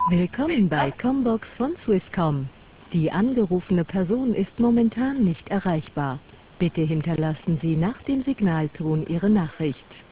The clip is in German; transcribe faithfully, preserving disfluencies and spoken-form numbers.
Willkommen bei Combox von Swisscom. Die angerufene Person ist momentan nicht erreichbar. Bitte hinterlassen Sie nach dem Signalton Ihre Nachricht.